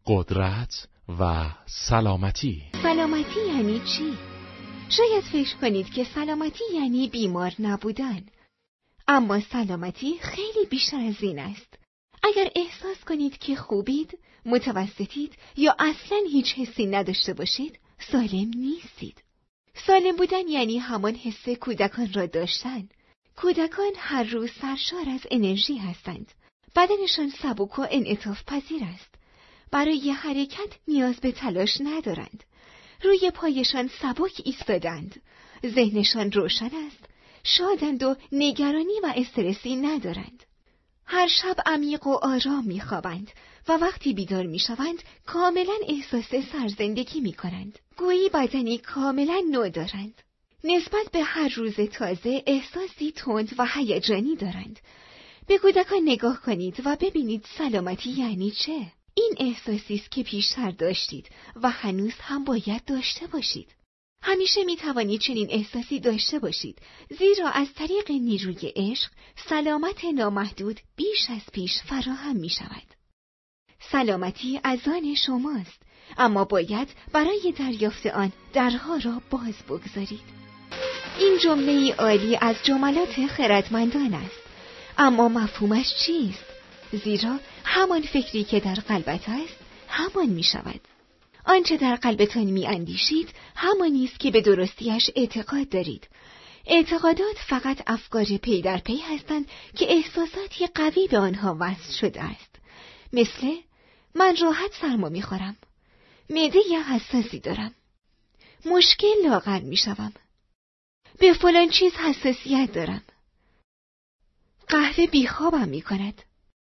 قدرت و سلامتی. سلامتی یعنی چی؟ شاید فکر کنید که سلامتی یعنی بیمار نبودن. اما سلامتی خیلی بیشتر از این است. اگر احساس کنید که خوبید، متوسطید یا اصلاً هیچ حسی نداشته باشید، سالم نیستید. سالم بودن یعنی همان حس کودکان را داشتن. کودکان هر روز سرشار از انرژی هستند. بدنشان سبک و انعطاف پذیر است. برای حرکت نیاز به تلاش ندارند. روی پایشان سبک ایستادند. ذهنشان روشن است. شادند و نگرانی و استرسی ندارند. هر شب عمیق و آرام می‌خوابند و وقتی بیدار می‌شوند کاملاً احساس سرزندگی می‌کنند. گویی بدنی کاملاً نو دارند. نسبت به هر روز تازه احساسی تند و هیجانی دارند. به کودکان نگاه کنید و ببینید سلامتی یعنی چه؟ این احساسی است که پیشتر داشتید و هنوز هم باید داشته باشید. همیشه می‌توانید چنین احساسی داشته باشید، زیرا از طریق نیروی عشق سلامت نامحدود بیش از پیش فراهم می‌شود. سلامتی از آن شماست، اما باید برای دریافت آن درها را باز بگذارید. این جمله عالی از جملات خردمندان است، اما مفهومش چیست؟ زیرا همان فکری که در قلبت است، همان می‌شود. آنچه در قلبتان می‌اندیشید، همانی است که به درستیش اعتقاد دارید. اعتقادات فقط افکار پی در پی هستند که احساساتی قوی به آنها وصل شده است. مثل من راحت سرما می‌خورم. معده حساسی دارم. مشکل لاغر می‌شوم. به فلان چیز حساسیت دارم. قهوه بیخوابم می‌کند.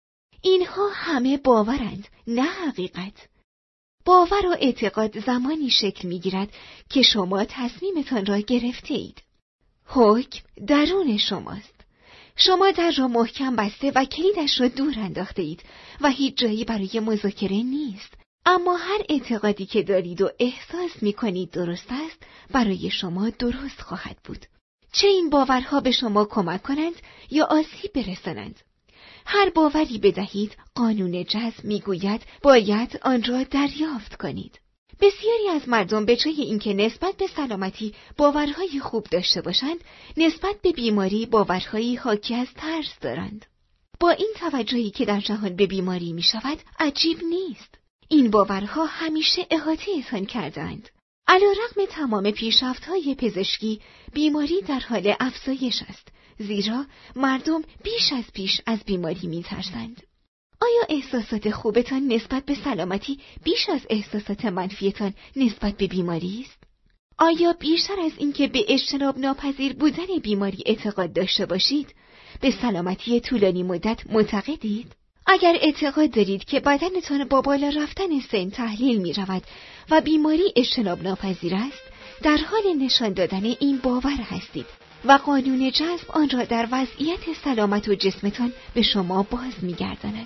اینها همه باورند، نه حقیقت. باور و اعتقاد زمانی شکل می‌گیرد که شما تصمیمتان را گرفته اید. حکم درون شماست. شما در را محکم بسته و کلیدش را دور انداخته اید و هیچ جایی برای مذاکره نیست. اما هر اعتقادی که دارید و احساس می‌کنید درست است، برای شما درست خواهد بود. چه این باورها به شما کمک کنند یا آسیب برسانند. هر باوری بدهید، قانون جذب میگوید باید آن را دریافت کنید. بسیاری از مردم به جای اینکه نسبت به سلامتی باورهای خوب داشته باشند، نسبت به بیماری باورهایی حاکی از ترس دارند. با این توجهی که در جهان به بیماری می شود، عجیب نیست. این باورها همیشه احاطه‌تان کردند. علیرغم تمام پیشرفت‌های پزشکی، بیماری در حال افزایش است. زیرا مردم بیش از پیش از بیماری می‌ترسند. آیا احساسات خوبتان نسبت به سلامتی بیش از احساسات منفیتان نسبت به بیماری است؟ آیا بیشتر از اینکه به اجتناب ناپذیر بودن بیماری اعتقاد داشته باشید، به سلامتی طولانی مدت معتقدید؟ اگر اعتقاد دارید که بدنتان با بالا رفتن سن تحلیل می‌رود و بیماری اجتناب ناپذیر است، در حال نشان دادن این باور هستید و قانون جذب آن را در وضعیت سلامت و جسمتان به شما باز می‌گرداند.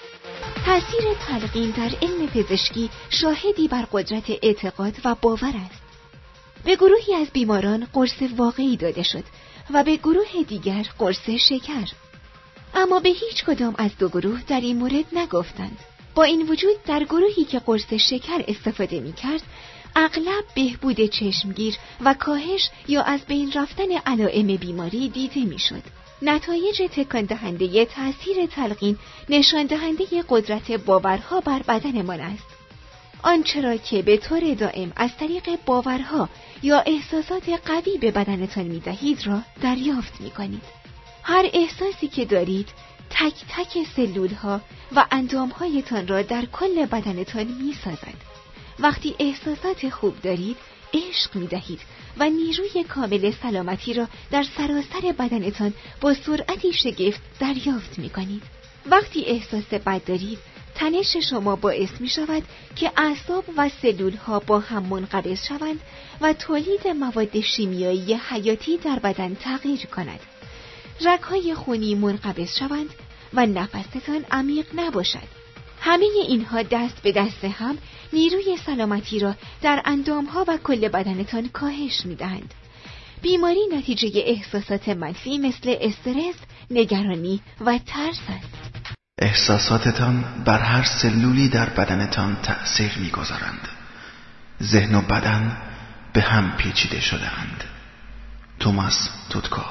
تأثیر تلقین در علم پزشکی شاهدی بر قدرت اعتقاد و باور است. به گروهی از بیماران قرص واقعی داده شد و به گروه دیگر قرص شکر. اما به هیچ کدام از دو گروه در این مورد نگفتند. با این وجود در گروهی که قرص شکر استفاده می‌کرد، اغلب بهبود چشمگیر و کاهش یا از بین رفتن علائم بیماری دیده میشد. نتایج تکان دهنده تأثیر تلقین نشان دهنده قدرت باورها بر بدنمان است. آنچه را که به طور دائم از طریق باورها یا احساسات قوی به بدنتان می‌دهید را دریافت می‌کنید. هر احساسی که دارید تک تک سلول‌ها و اندام‌هایتان را در کل بدنتان می‌سازد. وقتی احساسات خوب دارید، عشق می‌دهید و نیروی کامل سلامتی را در سراسر بدنتان با سرعتی شگفت دریافت می‌کنید. وقتی احساس بد دارید، تنش شما باعث می‌شود که اعصاب و سلول‌ها با هم منقبض شوند و تولید مواد شیمیایی حیاتی در بدن تغییر کند. رگ‌های خونی منقبض شوند و نفستان عمیق نباشد. همه اینها دست به دست هم نیروی سلامتی را در اندامها و کل بدنتان کاهش می‌دهند. بیماری نتیجه احساسات منفی مثل استرس، نگرانی و ترس است. احساساتتان بر هر سلولی در بدنتان تأثیر می‌گذارند. ذهن و بدن به هم پیچیده شده‌اند. توماس توتکو.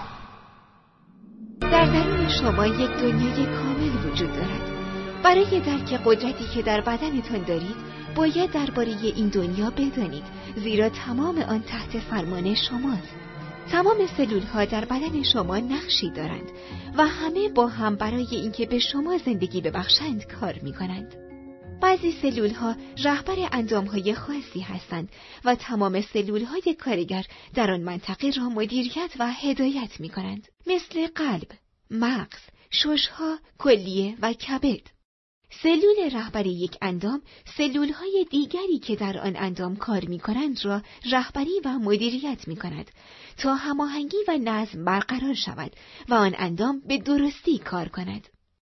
در درون شما یک دنیای کامل وجود دارد. برای درک قدرتی که در بدنتان دارید، باید درباره این دنیا بدانید، زیرا تمام آن تحت فرمان شماست. تمام سلول‌ها در بدن شما نقشی دارند و همه با هم برای اینکه به شما زندگی ببخشند کار می‌کنند. بعضی سلول‌ها رهبر اندام‌های خاصی هستند و تمام سلول‌های کارگر در آن منطقه را مدیریت و هدایت می‌کنند، مثل قلب، مغز، شش‌ها، کلیه و کبد. سلول رهبر یک اندام، سلول‌های دیگری که در آن اندام کار می‌کنند را رهبری و مدیریت می‌کند تا هماهنگی و نظم برقرار شود و آن اندام به درستی کار کند.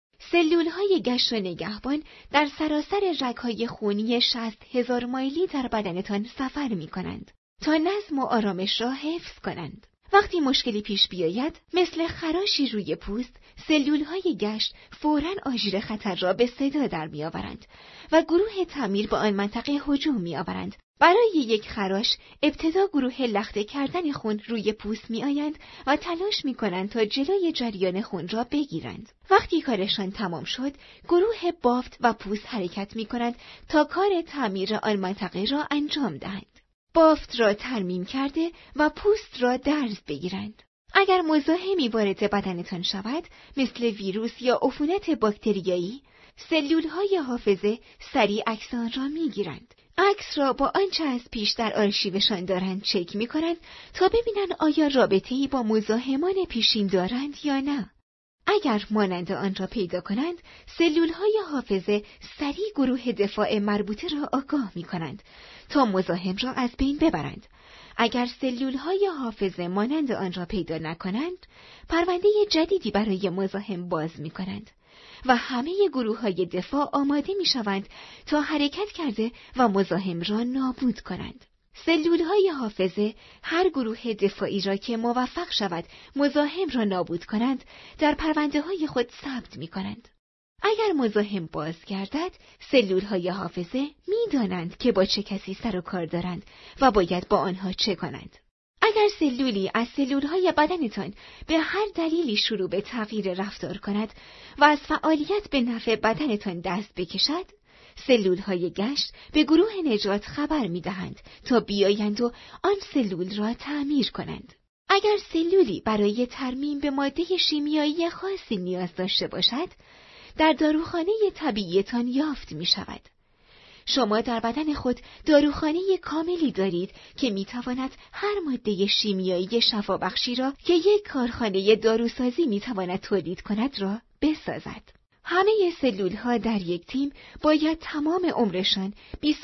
سلول‌های گشت و نگهبان در سراسر رگ‌های خونی 60,000 مایلی در بدنتان سفر می‌کنند تا نظم و آرامش را حفظ کنند. وقتی مشکلی پیش بیاید، مثل خراشی روی پوست، سلول‌های گشت فوراً آژیر خطر را به صدا در می‌آورند و گروه تعمیر به آن منطقه هجوم می‌آورند. برای یک خراش، ابتدا گروه لخته کردن خون روی پوست می‌آیند و تلاش می‌کنند تا جلوی جریان خون را بگیرند. وقتی کارشان تمام شد، گروه بافت و پوست حرکت می‌کنند تا کار تعمیر آن منطقه را انجام دهند. بافت را ترمیم کرده و پوست را درز بگیرند. اگر مزاحمی وارد بدنتان شود، مثل ویروس یا عفونت باکتریایی، سلول‌های حافظه سریع عکس آن را می‌گیرند. عکس را با آنچه از پیش در آرشیوشان دارند چک می‌کنند تا ببینند آیا رابطه‌ای با مزاحمان پیشین دارند یا نه. اگر مانند آن را پیدا کنند، سلول‌های حافظه سریع گروه دفاع مربوطه را آگاه می‌کنند تا مزاحم را از بین ببرند. اگر سلول‌های حافظه مانند آن را پیدا نکنند، پرونده جدیدی برای مزاحم باز می‌کنند و همه گروه‌های دفاع آماده می‌شوند تا حرکت کرده و مزاحم را نابود کنند. سلول‌های حافظه هر گروه دفاعی را که موفق شود مزاحم را نابود کنند، در پرونده‌های خود ثبت می‌کنند. اگر مزاحم بازگردد، سلول‌های حافظه می‌دانند که با چه کسی سر و کار دارند و باید با آنها چه کنند. اگر سلولی از سلول‌های بدنتان به هر دلیلی شروع به تغییر رفتار کند و از فعالیت به نفع بدنتان دست بکشد، سلول‌های گشت به گروه نجات خبر می‌دهند تا بیایند و آن سلول را تعمیر کنند. اگر سلولی برای ترمیم به ماده شیمیایی خاصی نیاز داشته باشد، در داروخانه طبیعیتان یافت می‌شود. شما در بدن خود داروخانه کاملی دارید که می‌تواند هر ماده شیمیایی شفابخشی را که یک کارخانه داروسازی می‌تواند تولید کند را بسازد. همه سلول‌ها در یک تیم باید تمام عمرشان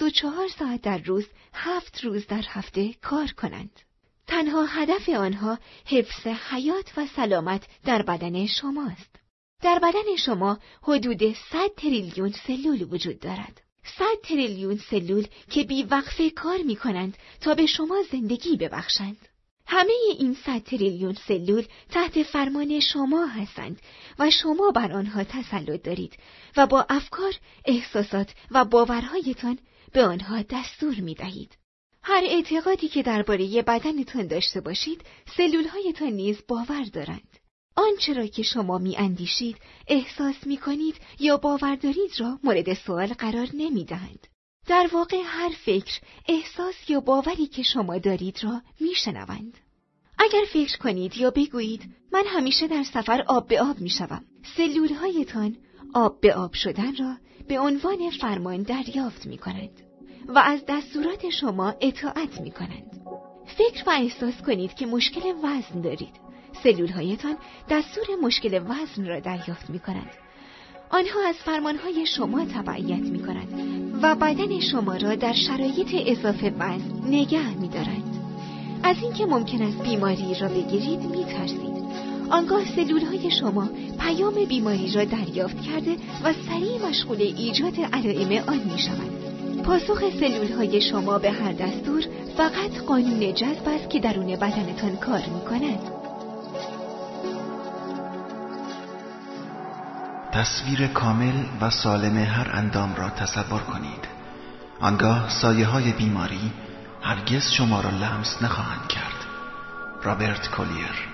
24 ساعت در روز، 7 روز در هفته کار کنند. تنها هدف آنها حفظ حیات و سلامت در بدن شماست. در بدن شما حدود 100 تریلیون سلول وجود دارد. 100 تریلیون سلول که بی‌وقفه کار می‌کنند تا به شما زندگی ببخشند. همه این 100 تریلیون سلول تحت فرمان شما هستند و شما بر آنها تسلط دارید و با افکار، احساسات و باورهایتان به آنها دستور می‌دهید. هر اعتقادی که درباره بدنتان داشته باشید، سلول‌هایتان نیز باور دارند. آنچه را که شما می‌اندیشید، احساس می‌کنید یا باور دارید را مورد سوال قرار نمی‌دهند. در واقع هر فکر، احساس یا باوری که شما دارید را می‌شنوند. اگر فکر کنید یا بگویید من همیشه در سفر آب به آب می‌شوم، سلول‌هایتان آب به آب شدن را به عنوان فرمان دریافت می‌کنند و از دستورات شما اطاعت می‌کنند. فکر و احساس کنید که مشکل وزن دارید. سلول‌هایتان دستور مشکل وزن را دریافت می‌کنند. آنها از فرمانهای شما تبعیت می‌کنند و بدن شما را در شرایط اضافه وزن نگه می‌دارند. از اینکه ممکن است بیماری را بگیرید می‌ترسید. آنگاه سلول‌های شما پیام بیماری را دریافت کرده و سریع مشغول ایجاد علائم آن می‌شوند. پاسخ سلول‌های شما به هر دستور فقط قانون جذب است که درون بدنتان کار می‌کند. تصویر کامل و سالم هر اندام را تصور کنید. آنگاه سایه‌های بیماری هرگز شما را لمس نخواهند کرد. رابرت کولیر.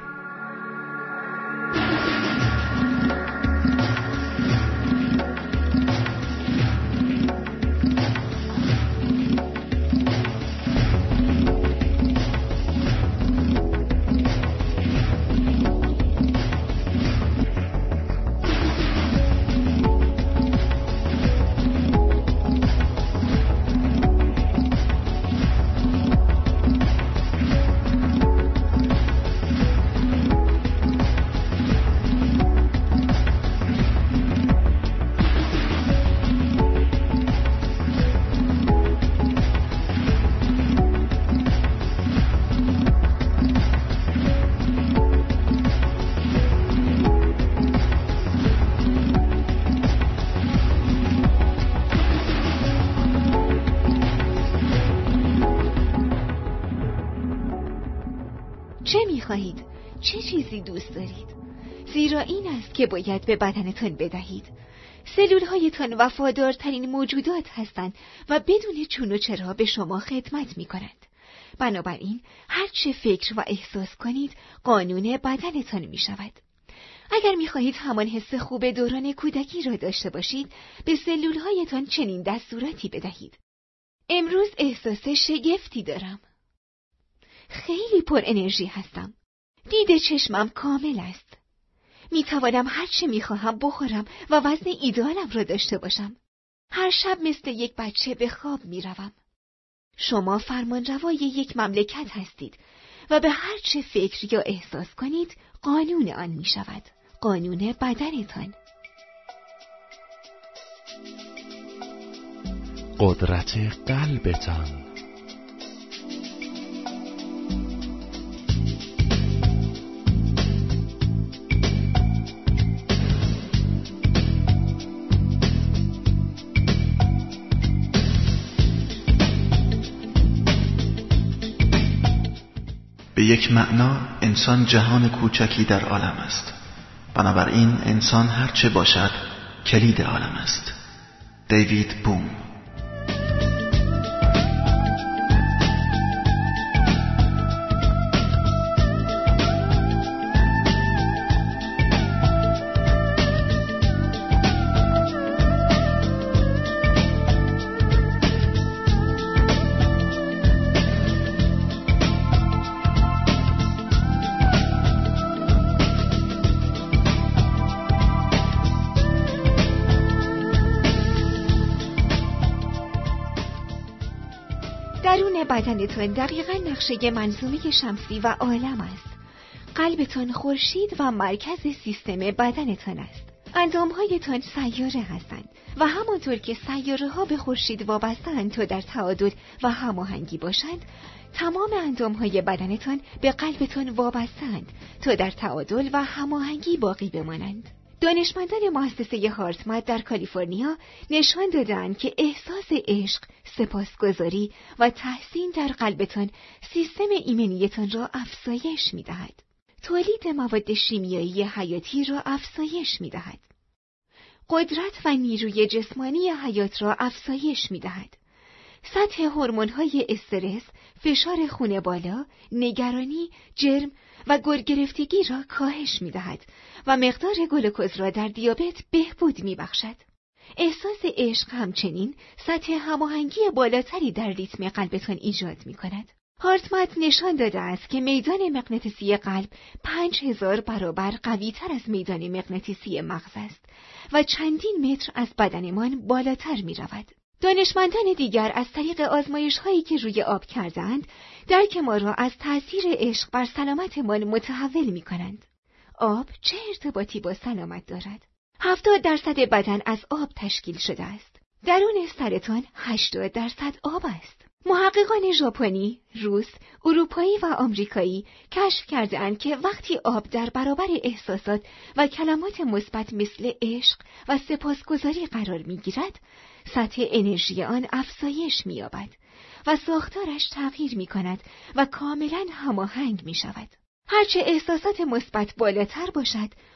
چه می‌خواهید؟ چه چیزی دوست دارید؟ زیرا این است که باید به بدنتان بدهید. سلول‌هایتان وفادارترین موجودات هستند و بدون چون و چرا به شما خدمت می‌کنند. بنابراین هر چه فکر و احساس کنید قانون بدنتان می‌شود. اگر می‌خواهید همان حس خوب دوران کودکی را داشته باشید، به سلول‌هایتان چنین دستوراتی بدهید. امروز احساس شگفتی دارم. خیلی پر انرژی هستم. دید چشمم کامل است. می توانم هر چه می خواهم بخورم و وزن ایدئالم را داشته باشم. هر شب مثل یک بچه به خواب می روم. شما فرمانروای یک مملکت هستید و به هر چه فکر یا احساس کنید قانون آن می شود. قانون بدنتان. قدرت قلبتان. به یک معنا انسان جهان کوچکی در عالم است. بنابراین انسان هر چه باشد کلید عالم است. دیوید بوم. درون بدنتان دقیقاً نقشه منظومه شمسی و عالم است. قلبتان خورشید و مرکز سیستم بدنتان است. اندامهایتان سیاره هستند و همانطور که سیاره ها به خورشید وابسته‌اند تا در تعادل و هماهنگی باشند، تمام اندامهای بدنتان به قلبتان وابسته‌اند تا در تعادل و هماهنگی باقی بمانند. دانشمندان مؤسسه هارتمت در کالیفرنیا نشان دادند که احساس عشق، سپاسگزاری و تحسین در قلبتان سیستم ایمنیتان را افزایش می‌دهد. تولید مواد شیمیایی حیاتی را افزایش می‌دهد. قدرت و نیروی جسمانی حیات را افزایش می‌دهد. سطح هورمون‌های استرس، فشار خون بالا، نگرانی، جرم و گرگرفتگی را کاهش می‌دهد و مقدار گلوکوز را در دیابت بهبود می‌بخشد. احساس عشق همچنین سطح هماهنگی بالاتری در ریتم قلبتان ایجاد می‌کند. هارتمت نشان داده است که میدان مغناطیسی قلب 5000 برابر قوی‌تر از میدان مغناطیسی مغز است و چندین متر از بدنمان بالاتر می‌رود. دانشمندان دیگر از طریق آزمایش‌هایی که روی آب کردند، درک ما را از تأثیر عشق بر سلامتمان متحول می‌کنند. آب چه ارتباطی با سلامت دارد؟ 70% بدن از آب تشکیل شده است. درون سرطان 80% آب است. محققان ژاپنی، روس، اروپایی و آمریکایی کشف کرده‌اند که وقتی آب در برابر احساسات و کلمات مثبت مثل عشق و سپاسگزاری قرار می‌گیرد، سطح انرژی آن افزایش می‌یابد و ساختارش تغییر می‌کند و کاملاً هماهنگ می‌شود. هرچه احساسات مثبت بالاتر باشد،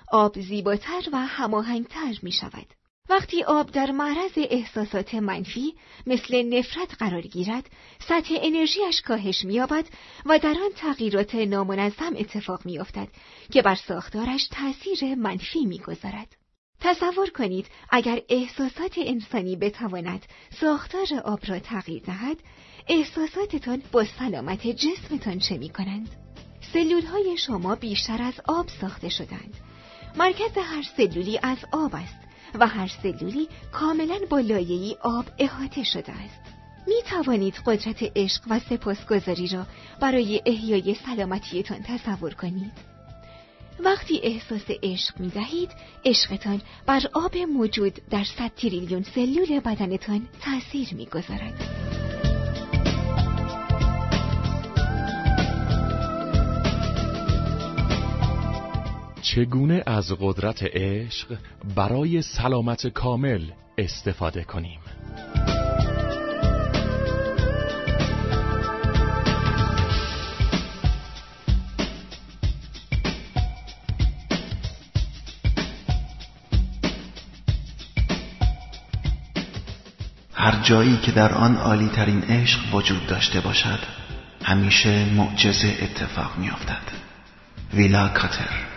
آب زیباتر و هماهنگتر می شود. وقتی آب در معرض احساسات منفی مثل نفرت قرار گیرد، سطح انرژیش کاهش می‌یابد و در آن تغییرات نامنظم اتفاق می‌افتد که بر ساختارش تأثیر منفی می‌گذارد. تصور کنید اگر احساسات انسانی بتواند ساختار آب را تغییر دهد، احساساتتان با سلامت جسمتان چه می‌کنند؟ سلول‌های شما بیشتر از آب ساخته شدند. مرکز هر سلولی از آب است و هر سلولی کاملاً با لایه‌ای آب احاطه شده است. می توانید قدرت عشق و سپاسگزاری را برای احیای سلامتیتان تصور کنید. وقتی احساس عشق می دهید، عشقتان بر آب موجود در 100 تریلیون سلول بدنتان تأثیر می گذارد. چگونه از قدرت عشق برای سلامت کامل استفاده کنیم؟ هر جایی که در آن عالی ترین عشق وجود داشته باشد، همیشه معجزه اتفاق می افتد. ویلا کاتر.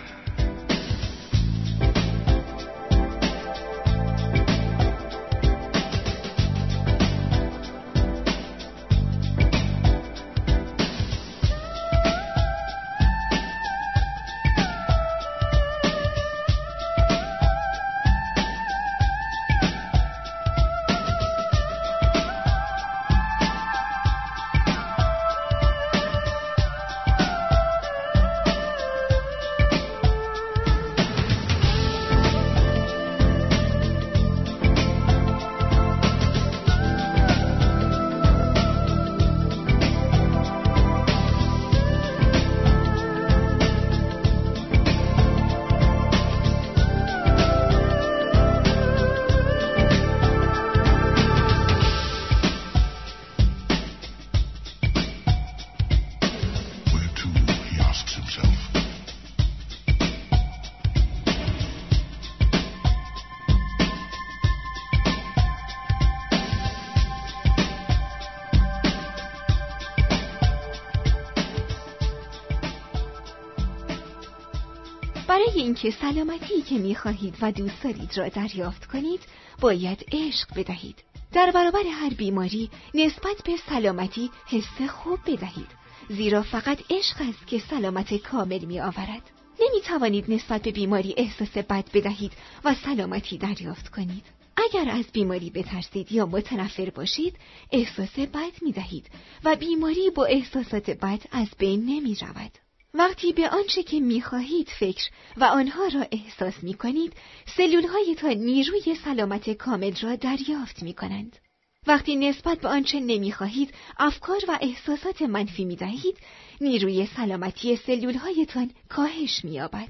برای اینکه سلامتی که می‌خواهید و دوست دارید را دریافت کنید، باید عشق بدهید. در برابر هر بیماری نسبت به سلامتی حس خوب بدهید، زیرا فقط عشق است که سلامت کامل می‌آورد. نمی‌توانید نسبت به بیماری احساس بد بدهید و سلامتی دریافت کنید. اگر از بیماری بترسید یا متنفر باشید، احساس بد می‌دهید و بیماری با احساسات بد از بین نمی‌رود. وقتی به آنچه که می‌خواهید فکر و آنها را احساس می‌کنید، سلول‌هایتان نیروی سلامت کامل را دریافت می‌کنند. وقتی نسبت به آنچه نمی‌خواهید افکار و احساسات منفی می‌دهید، نیروی سلامتی سلول‌هایتان کاهش می‌یابد.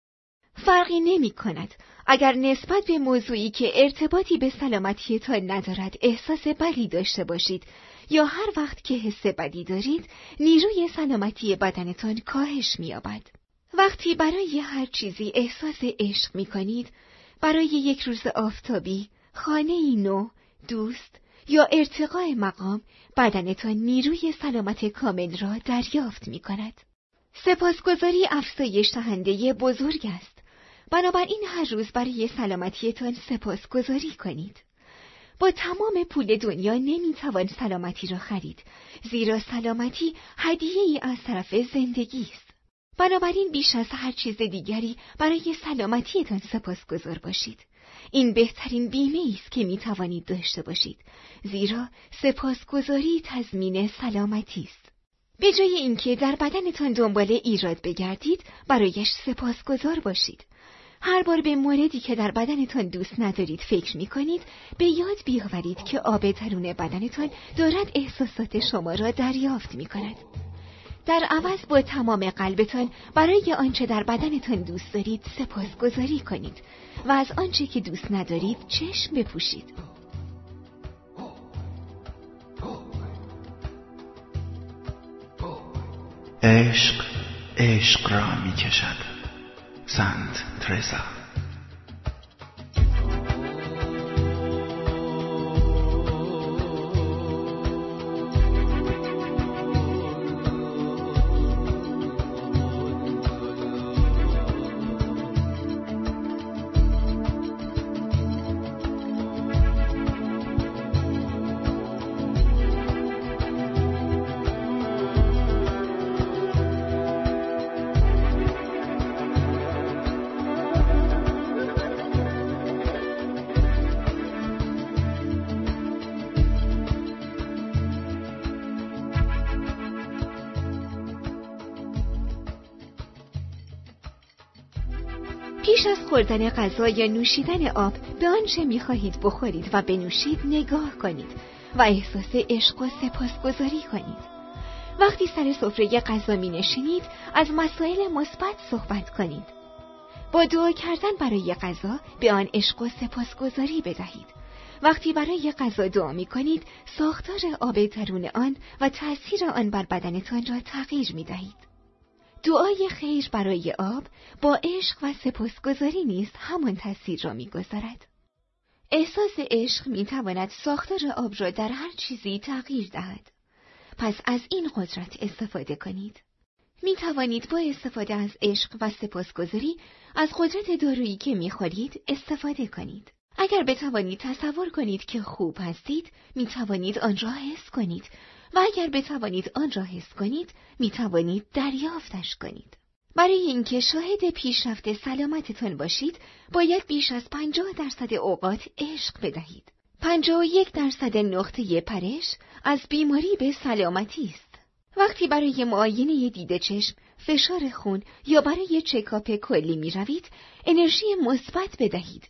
فرقی نمی‌کند اگر نسبت به موضوعی که ارتباطی به سلامتیتان ندارد احساس بدی داشته باشید یا هر وقت که حس بدی دارید، نیروی سلامتی بدنتان کاهش می‌یابد. وقتی برای هر چیزی احساس عشق می‌کنید، برای یک روز آفتابی، خانه‌ای نو، دوست یا ارتقاء مقام، بدنتان نیروی سلامت کامل را دریافت می‌کند. سپاسگزاری افزایش دهنده بزرگ است. بنابراین هر روز برای سلامتیتان سپاسگزاری کنید. با تمام پول دنیا نمیتوان سلامتی را خرید، زیرا سلامتی هدیه‌ای از طرف زندگی است. بنابراین بیش از هر چیز دیگری برای سلامتیتان سپاسگزار باشید. این بهترین بیمه است که میتوانید داشته باشید، زیرا سپاسگزاری تضمین سلامتی است. به جای اینکه در بدنتان دنبال ایراد بگردید، برایش سپاسگزار باشید. هر بار به موردی که در بدنتان دوست ندارید فکر می‌کنید، به یاد بیاورید که آب درون بدنتان دارد احساسات شما را دریافت می‌کند. در عوض با تمام قلبتان برای آنچه در بدنتان دوست دارید سپاسگزاری کنید و از آنچه که دوست ندارید چشم بپوشید. عشق را می‌کشد. سنت ترزا. پیش از خوردن غذا یا نوشیدن آب به آنچه می‌خواهید بخورید و بنوشید نگاه کنید و احساس عشق و سپاسگزاری کنید. وقتی سر سفره غذا می‌نشینید از مسائل مثبت صحبت کنید. با دعا کردن برای غذا به آن عشق و سپاسگزاری بدهید. وقتی برای غذا دعا می‌کنید ساختار آب درون آن و تأثیر آن بر بدنتان را تغییر می‌دهید. دعای خیر برای آب با عشق و سپاسگزاری نیز همان تأثیر را می‌گذارد. احساس عشق می‌تواند ساختار آب را در هر چیزی تغییر دهد. پس از این قدرت استفاده کنید. می‌توانید با استفاده از عشق و سپاسگزاری از قدرت دارویی که می‌خورید استفاده کنید. اگر بتوانید تصور کنید که خوب هستید، می‌توانید آن را حس کنید. و اگر بتوانید آن را حس کنید، میتوانید دریافتش کنید. برای اینکه شاهد پیشرفت سلامتتان باشید، باید بیش از 50% اوقات عشق بدهید. 51% نقطه پرش از بیماری به سلامتی است. وقتی برای معاینه دید چشم، فشار خون یا برای چکاپ کلی می روید، انرژی مثبت بدهید.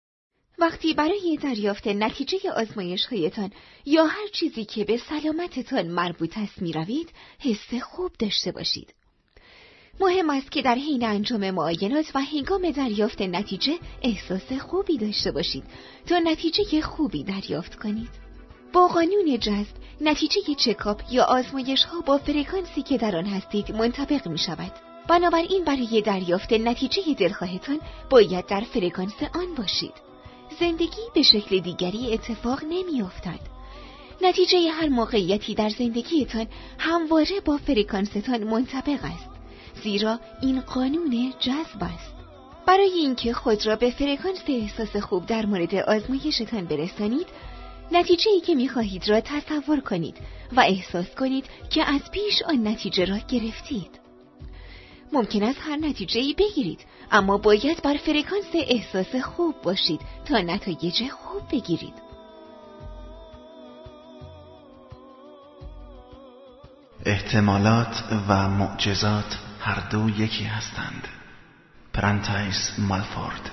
وقتی برای دریافت نتیجه آزمایش‌هایتان یا هر چیزی که به سلامتتان مربوط است می‌روید، حس خوب داشته باشید. مهم است که در حین انجام معاینات و هنگام دریافت نتیجه احساس خوبی داشته باشید تا نتیجه خوبی دریافت کنید. با قانون جذب، نتیجه چکاپ یا آزمایش‌ها با فرکانسی که در آن هستید منطبق می‌شود. بنابراین برای دریافت نتیجه دلخواهتان باید در فرکانس آن باشید. زندگی به شکل دیگری اتفاق نمی‌افتد. نتیجه هر موقعیتی در زندگیتان همواره با فرکانستان منطبق است، زیرا این قانون جذب است. برای اینکه خود را به فرکانس احساس خوب در مورد آزمایشتان برسانید، نتیجه‌ای که می‌خواهید را تصور کنید و احساس کنید که از پیش آن نتیجه را گرفتید. ممکن است هر نتیجه‌ای بگیرید، اما باید بر فرکانس احساس خوب باشید تا نتایج خوب بگیرید. احتمالات و معجزات هر دو یکی هستند. پرانتایز مالفورد.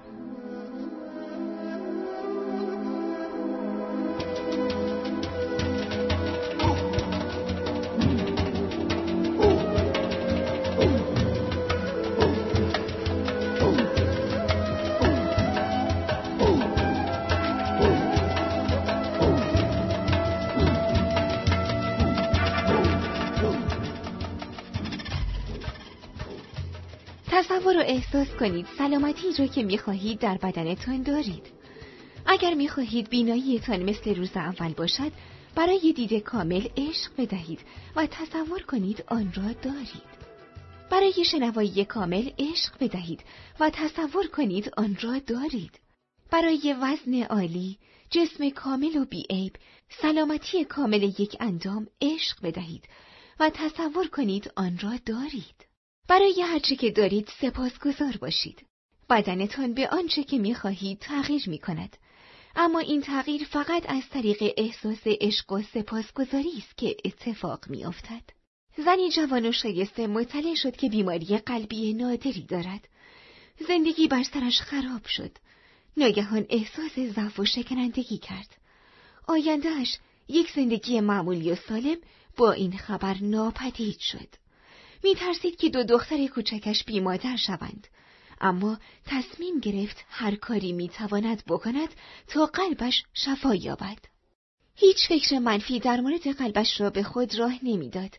تصور و احساس کنید سلامتی را که می‌خواهید در بدنتان دارید. اگر می‌خواهید بیناییتان مثل روز اول باشد، برای دید کامل عشق بدهید و تصور کنید آن را دارید. برای شنوایی کامل عشق بدهید و تصور کنید آن را دارید. برای وزن عالی، جسم کامل و بی‌عیب، سلامتی کامل یک اندام عشق بدهید و تصور کنید آن را دارید. برای هرچه که دارید سپاسگزار باشید. بدنتان به آنچه که می‌خواهید تغییر می‌کند. اما این تغییر فقط از طریق احساس عشق و سپاسگزاری است که اتفاق می‌افتد. زنی جوان و شایسته مطلع شد که بیماری قلبی نادری دارد. زندگی بر سرش خراب شد. ناگهان احساس ضعف و شکنندگی کرد. آینده‌اش یک زندگی معمولی و سالم با این خبر ناپدید شد. می‌ترسید که دو دختر کوچکش بیمادر شوند، اما تصمیم گرفت هر کاری می‌تواند بکند تا قلبش شفا یابد. هیچ فکر منفی در مورد قلبش را به خود راه نمی‌داد.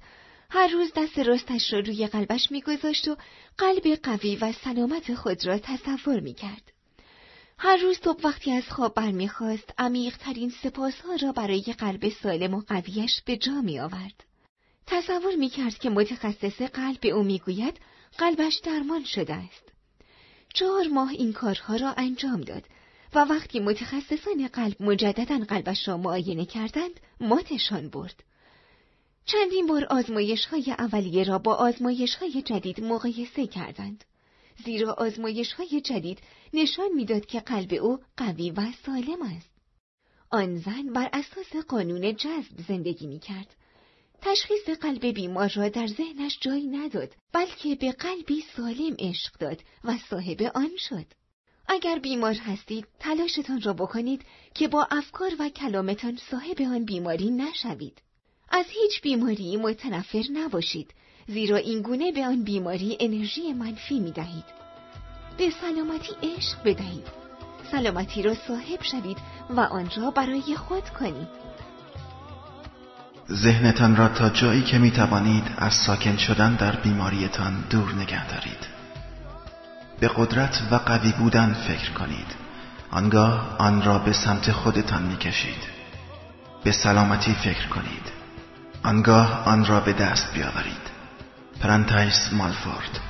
هر روز دست راستش را روی قلبش می‌گذاشت و قلب قوی و سلامت خود را تصور می‌کرد. هر روز صبح وقتی از خواب برمیخواست عمیق‌ترین سپاسها را برای قلب سالم و قویش به جا می‌آورد. تصور می‌کرد که متخصص قلب به او می‌گوید قلبش درمان شده است. 4 ماه این کارها را انجام داد و وقتی متخصصان قلب مجدداً قلبش را معاینه کردند ماتشان برد. چندین بار آزمایش‌های اولیه را با آزمایش‌های جدید مقایسه کردند. زیرا آزمایش‌های جدید نشان می‌داد که قلب او قوی و سالم است. آن زن بر اساس قانون جذب زندگی می‌کرد. تشخیص قلب بیمار را در ذهنش جایی نداد، بلکه به قلبی سالم عشق داد و صاحب آن شد. اگر بیمار هستید، تلاشتان را بکنید که با افکار و کلامتان صاحب آن بیماری نشوید. از هیچ بیماری متنفر نباشید، زیرا این گونه به آن بیماری انرژی منفی می دهید. به سلامتی عشق بدهید. سلامتی را صاحب شوید و آن را برای خود کنید. ذهنتان را تا جایی که می توانید از ساکن شدن در بیماریتان دور نگه دارید. به قدرت و قوی بودن فکر کنید. آنگاه آن را به سمت خودتان می کشید. به سلامتی فکر کنید. آنگاه آن را به دست بیاورید. پرانتایس مالفورد.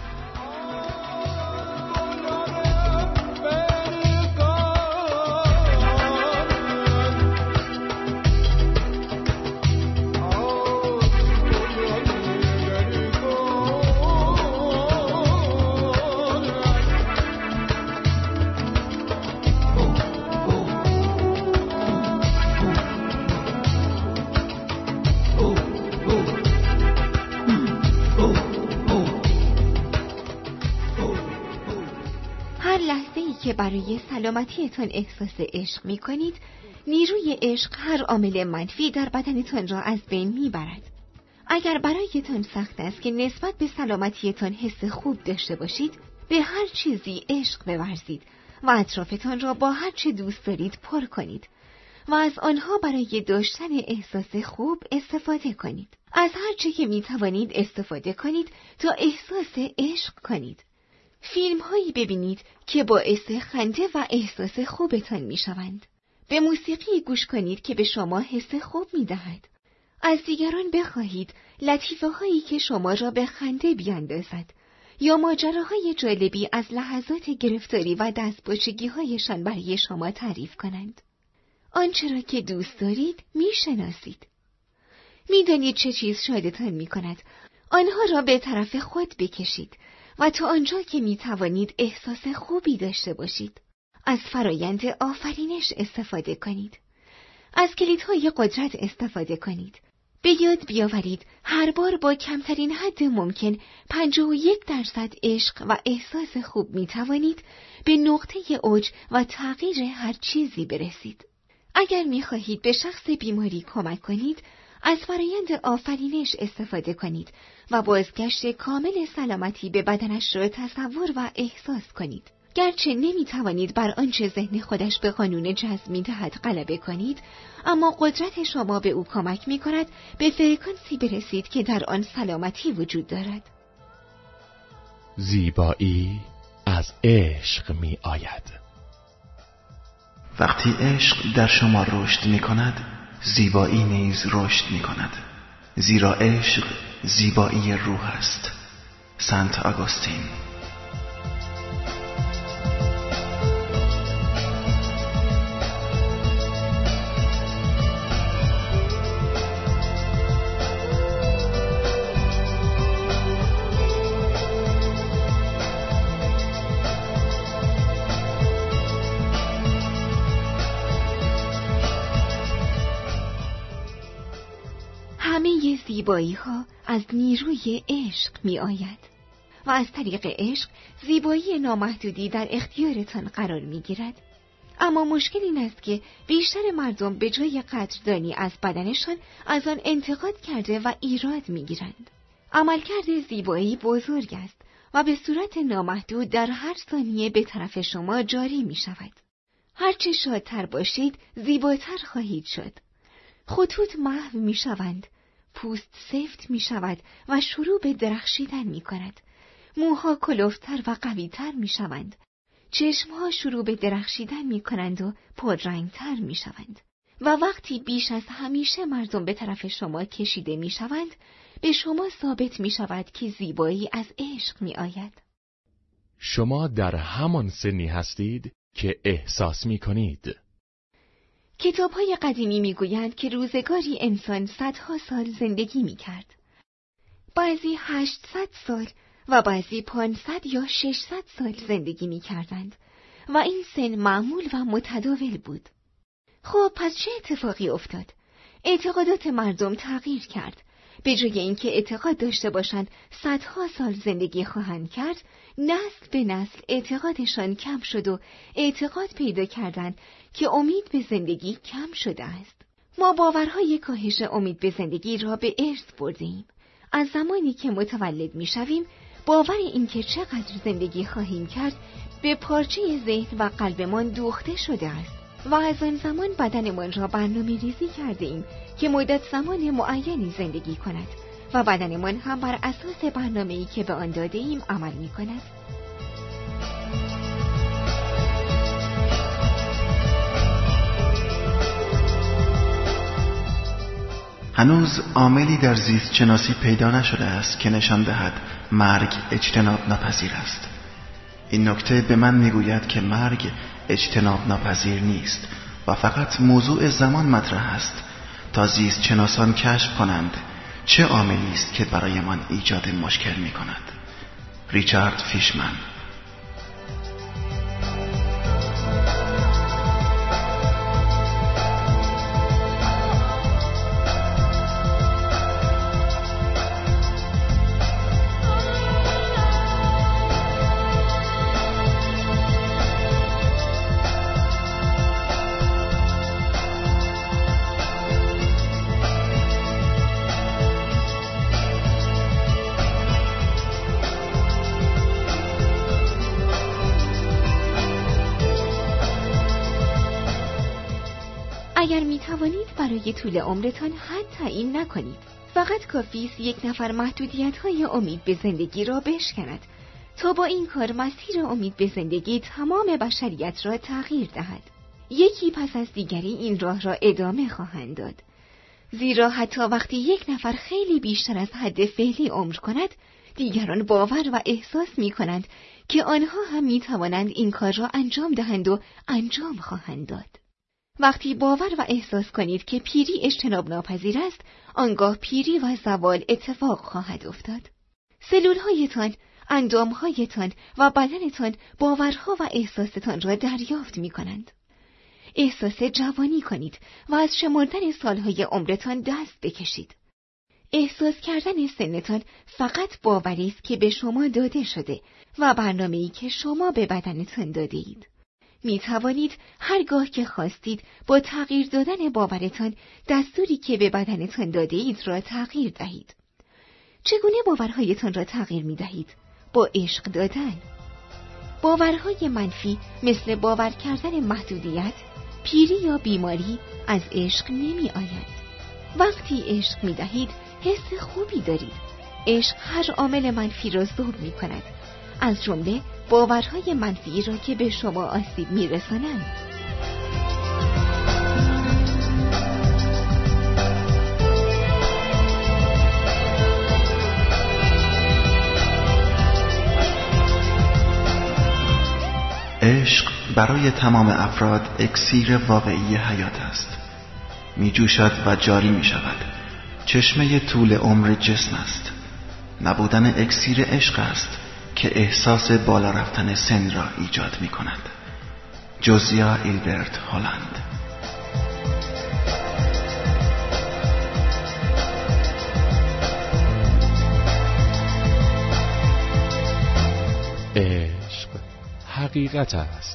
که برای سلامتیتان احساس عشق می کنید، نیروی عشق هر عامل منفی در بدنتان را از بین می برد. اگر برایتان سخت است که نسبت به سلامتیتان حس خوب داشته باشید، به هر چیزی عشق بورزید و اطرافتان را با هر چه دوست دارید پر کنید و از آنها برای داشتن احساس خوب استفاده کنید. از هر چه که می توانید استفاده کنید تا احساس عشق کنید. فیلم هایی ببینید که باعث خنده و احساس خوبتان می شوند. به موسیقی گوش کنید که به شما حس خوب می دهد. از دیگران بخواهید لطیفه هایی که شما را به خنده بیاندازد یا ماجراهای جالبی از لحظات گرفتاری و دستپاچگی هایشان برای شما تعریف کنند. آنچه را که دوست دارید می شناسید. می دانید چه چیز شادتان می کند. آنها را به طرف خود بکشید و تا آنجا که می توانید احساس خوبی داشته باشید. از فرایند آفرینش استفاده کنید. از کلیدهای قدرت استفاده کنید. به یاد بیاورید هر بار با کمترین حد ممکن 51% عشق و احساس خوب می توانید به نقطه اوج و تغییر هر چیزی برسید. اگر می خواهید به شخص بیماری کمک کنید، از فرایند آفرینش استفاده کنید و بازگشت کامل سلامتی به بدنش را تصور و احساس کنید. گرچه نمی توانید بر آنچه ذهن خودش به قانون جذب می دهد غلبه کنید، اما قدرت شما به او کمک می کند به فرکانسی برسید که در آن سلامتی وجود دارد. زیبایی از عشق می آید. وقتی عشق در شما رشد می کند، زیبایی نیز رشد می کند. زیرا عشق زیبایی روح است. سنت آگوستین. همه زیبایی ها از نیروی عشق می آید و از طریق عشق زیبایی نامحدودی در اختیارتان قرار می گیرد. اما مشکل این است که بیشتر مردم به جای قدردانی از بدنشان از آن انتقاد کرده و ایراد می گیرند. عملکرد زیبایی بزرگ است و به صورت نامحدود در هر ثانیه به طرف شما جاری می شود. هرچه شادتر باشید زیباتر خواهید شد. خطوط محو می شوند پوست سفت می شود و شروع به درخشیدن می کند. موها کلفتر و قویتر می شوند. چشمها شروع به درخشیدن می کنند و پررنگتر می شوند. و وقتی بیش از همیشه مردم به طرف شما کشیده می شوند، به شما ثابت می شود که زیبایی از عشق می آید. شما در همان سنی هستید که احساس می کنید. کتاب‌های قدیمی می‌گویند که روزگاری انسان صدها سال زندگی می‌کرد. بعضی 800 سال و بعضی 500 یا 600 سال زندگی می‌کردند و این سن معمول و متداول بود. خب پس چه اتفاقی افتاد؟ اعتقادات مردم تغییر کرد. به جای اینکه اعتقاد داشته باشند صدها سال زندگی خواهند کرد، نسل به نسل اعتقادشان کم شد و اعتقاد پیدا کردند که امید به زندگی کم شده است. ما باورهای کاهش امید به زندگی را به ارث بردیم. از زمانی که متولد می‌شویم، باور اینکه چقدر زندگی خواهیم کرد به پارچه ذهن و قلبمان دوخته شده است و از آن زمان بدنمان را برنامه‌ریزی کرده‌ایم که مدت زمان معینی زندگی کند و بدنمان هم بر اساس برنامه‌ای که به آن داده‌ایم عمل می‌کند. هنوز عاملی در زیست شناسی پیدا نشده است که نشان دهد مرگ اجتناب ناپذیر است. این نکته به من میگوید که مرگ اجتناب ناپذیر نیست و فقط موضوع زمان مطرح است تا زیست شناسان کشف کنند چه عاملی است که برایمان ایجاد مشکل می کند. ریچارد فیشمن. اگر می توانید برای طول عمرتان حد تعیین نکنید. فقط کافی است یک نفر محدودیت‌های امید به زندگی را بشکند تا با این کار مسیر امید به زندگی تمام بشریت را تغییر دهد. یکی پس از دیگری این راه را ادامه خواهند داد. زیرا حتی وقتی یک نفر خیلی بیشتر از حد فعلی عمر کند، دیگران باور و احساس می کنند که آنها هم می توانند این کار را انجام دهند و انجام خواهند داد. وقتی باور و احساس کنید که پیری اجتناب ناپذیر است، آنگاه پیری و زوال اتفاق خواهد افتاد. سلولهایتان، اندامهایتان و بدنتان باورها و احساستان را دریافت می کنند. احساس جوانی کنید و از شمردن سالهای عمرتان دست بکشید. احساس کردن سنتان فقط باوری است که به شما داده شده و برنامه‌ای که شما به بدنتان داده اید. می توانید هرگاه که خواستید با تغییر دادن باورتان دستوری که به بدنتان داده اید را تغییر دهید. چگونه باورهایتان را تغییر می دهید؟ با عشق دادن. باورهای منفی مثل باور کردن محدودیت، پیری یا بیماری از عشق نمی آید. وقتی عشق می دهید حس خوبی دارید. عشق هر عامل منفی را ذوب می کند، از جمله باورهای منفی را که به شما آسیب می رسانند. عشق برای تمام افراد اکسیر واقعی حیات است. می جوشد و جاری می شود. چشمه طول عمر جسم است. نبودن اکسیر عشق است که احساس بالا رفتن سن را ایجاد می کند. جوزیا ایلبرت هالند. عشق حقیقت است.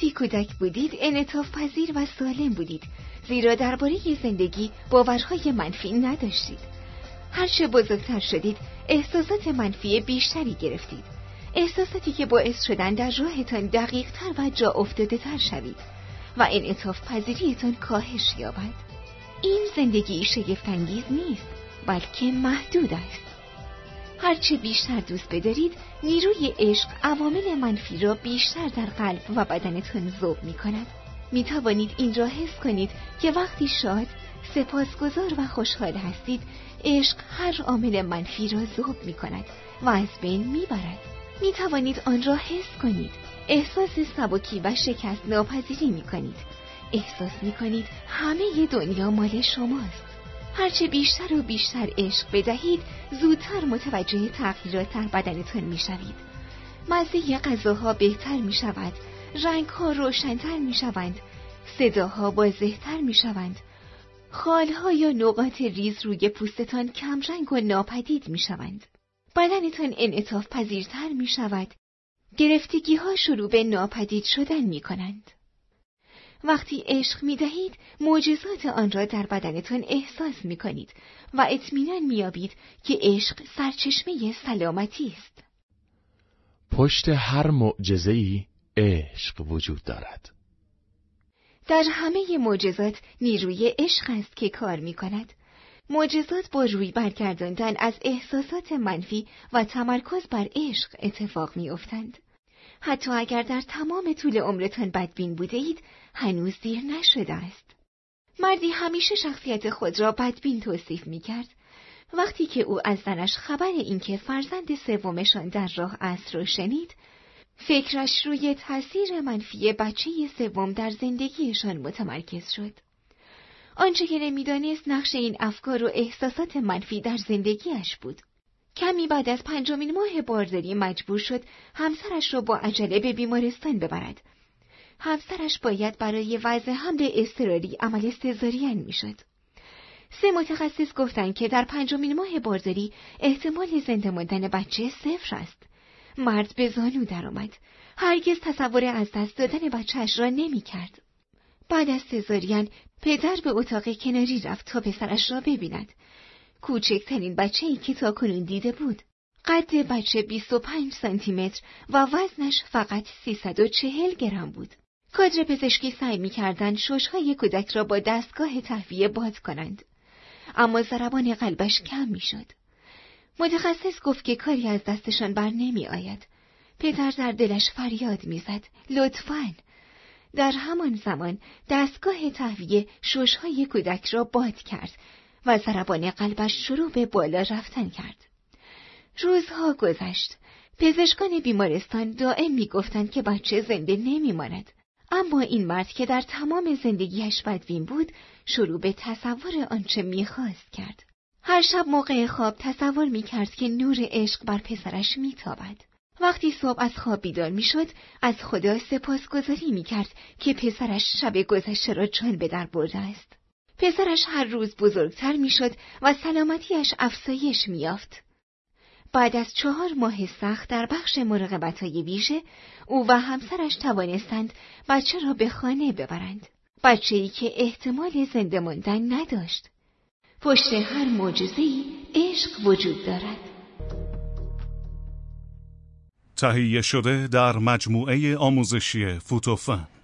وقتی کودک بودید انعطاف پذیر و سالم بودید، زیرا درباره زندگی باورهای منفی نداشتید. هرچه بزرگتر شدید احساسات منفی بیشتری گرفتید، احساساتی که باعث شدن در راهتان دقیق‌تر و جا افتاده تر شوید و انعطاف پذیریتان کاهش یابد. این زندگی شگفت‌انگیز نیست، بلکه محدود است. هرچه بیشتر دوست بدارید، نیروی عشق عوامل منفی را بیشتر در قلب و بدنتان ذوب می‌کند. می‌توانید این را حس کنید که وقتی شاد، سپاسگزار و خوشحال هستید، عشق هر عامل منفی را ذوب می‌کند و از بین می‌برد. می‌توانید آن را حس کنید. احساس سبکی و شکست ناپذیری می‌کنید. احساس می‌کنید همه دنیا مال شماست. هرچه بیشتر و بیشتر عشق بدهید، زودتر متوجه تغییرات در بدنتان می‌شوید. مزه غذاها بهتر می‌شود، رنگ‌ها روشن‌تر می‌شوند، صداها واضح‌تر می‌شوند، خال‌ها یا نقاط ریز روی پوستتان کم رنگ و ناپدید می‌شوند. بدنتان انعطاف پذیرتر می‌شود. گرفتگی‌ها شروع به ناپدید شدن می‌کنند. وقتی عشق می‌دهید، معجزات آن را در بدنتان احساس می‌کنید و اطمینان می‌یابید که عشق سرچشمه سلامتی است. پشت هر معجزه‌ای عشق وجود دارد. در همه معجزات نیروی عشق است که کار می‌کند. معجزات با روی برگرداندن از احساسات منفی و تمرکز بر عشق اتفاق می‌افتند. حتی اگر در تمام طول عمرتان بدبین بوده اید، هنوز دیر نشده است. مردی همیشه شخصیت خود را بدبین توصیف می‌کرد. وقتی که او از زنش خبر اینکه فرزند سومشان در راه است را شنید، فکرش روی تأثیر منفی بچه سوم در زندگیشان متمرکز شد. آنچه که نمی‌دانست نقش این افکار و احساسات منفی در زندگیش بود. کمی بعد از 5مین ماه بارداری مجبور شد همسرش را با عجله به بیمارستان ببرد. همسرش باید برای وضع حمل اضطراری عمل سزارین میشد. 3 متخصص گفتند که در 5مین ماه بارداری احتمال زنده ماندن بچه 0 است. مرد به زانو درآمد. هرگز تصور از دست دادن بچه‌اش را نمی‌کرد. بعد از سزارین پدر به اتاق کناری رفت تا پسرش را ببیند. کوچکترین بچه‌ای که تاکنون دیده بود. قد بچه 25 سانتی متر و وزنش فقط 340 گرم بود. کادر پزشکی سعی می‌کردند شش‌های کودک را با دستگاه تهویه باز کنند، اما ضربان قلبش کم می‌شد. متخصص گفت که کاری از دستشان بر نمی‌آید. پدر در دلش فریاد می‌زد: لطفاً. در همان زمان دستگاه تهویه شش‌های کودک را باد کرد و ضربان قلبش شروع به بالا رفتن کرد. روزها گذشت. پزشکان بیمارستان دائم می‌گفتند که بچه زنده نمی‌ماند. اما این مرد که در تمام زندگیش بدبین بود، شروع به تصور آنچه می‌خواست کرد. هر شب موقع خواب تصور می‌کرد که نور عشق بر پسرش می‌تابد. وقتی صبح از خواب بیدار می‌شد، از خدا سپاسگزاری می‌کرد که پسرش شب گذشته را جان به در برده است. پسرش هر روز بزرگتر می‌شد و سلامتیش افزایش می‌یافت. بعد از 4 ماه سخت در بخش مراقبت‌های ویژه، او و همسرش توانستند بچه را به خانه ببرند. بچه‌ای که احتمال زنده ماندن نداشت. پشت هر معجزه‌ای عشق وجود دارد. تهیه شده در مجموعه آموزشی فوتوفن.